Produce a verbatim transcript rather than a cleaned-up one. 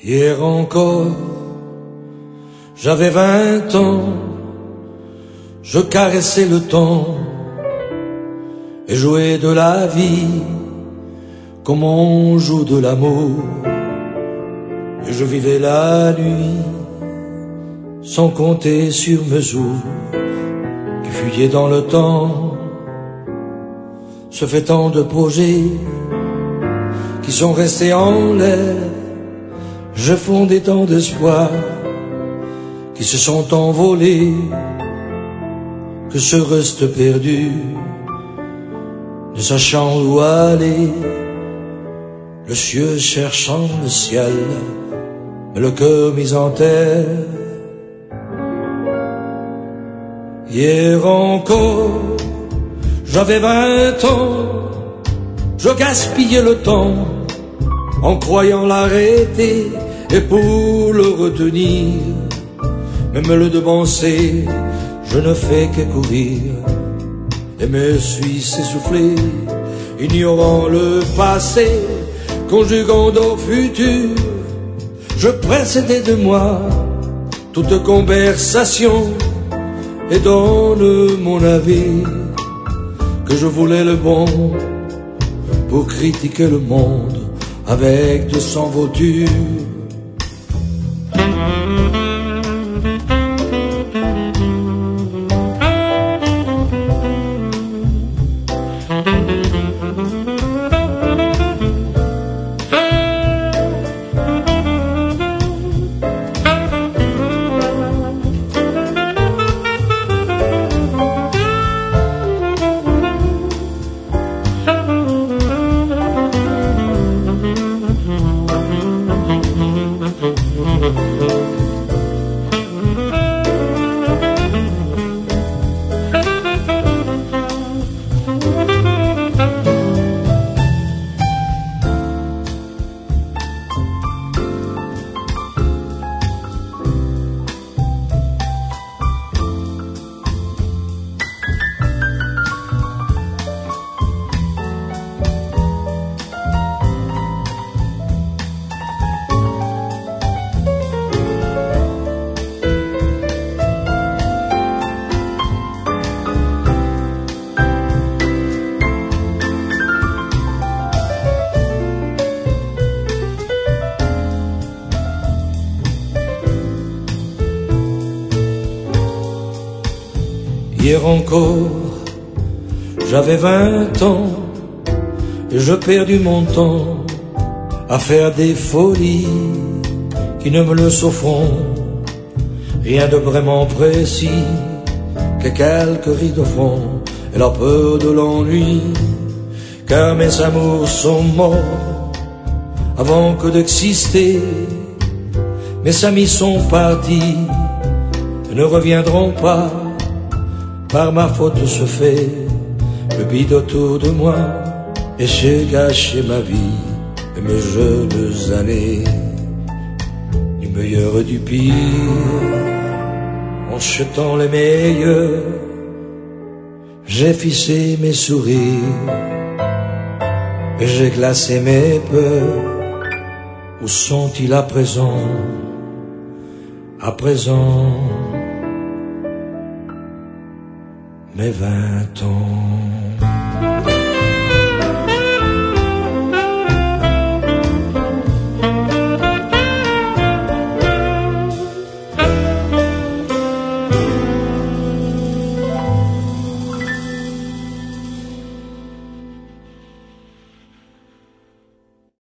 Hier encore, j'avais vingt ans, je caressais le temps et jouais de la vie comme on joue de l'amour. Et je vivais la nuit sans compter sur mesure, qui fuyait dans le temps. Ce fait tant de projets qui sont restés en l'air. Je fondais tant d'espoirs qui se sont envolés, que ce reste perdu, ne sachant où aller, le cieux cherchant le ciel, mais le cœur mis en terre. Hier encore, j'avais vingt ans, je gaspillais le temps en croyant l'arrêter et pour le retenir. Même le devancer, je ne fais que courir et me suis essoufflé, ignorant le passé, conjuguant au futur. Je précédais de moi toute conversation et donne mon avis que je voulais le bon pour critiquer le monde avec de s'envolture. Hier encore, j'avais vingt ans et je perdis mon temps à faire des folies qui ne me le s'offront. Rien de vraiment précis que quelques rides au fond et la peur de l'ennui, car mes amours sont morts avant que d'exister. Mes amis sont partis et ne reviendront pas. Par ma faute ce fait, le vide autour de moi, et j'ai gâché ma vie et mes jeunes années, du meilleur et du pire, en jetant les meilleurs, j'ai fixé mes sourires, et j'ai glacé mes peurs. Où sont-ils à présent, à présent? Mes vingt ans.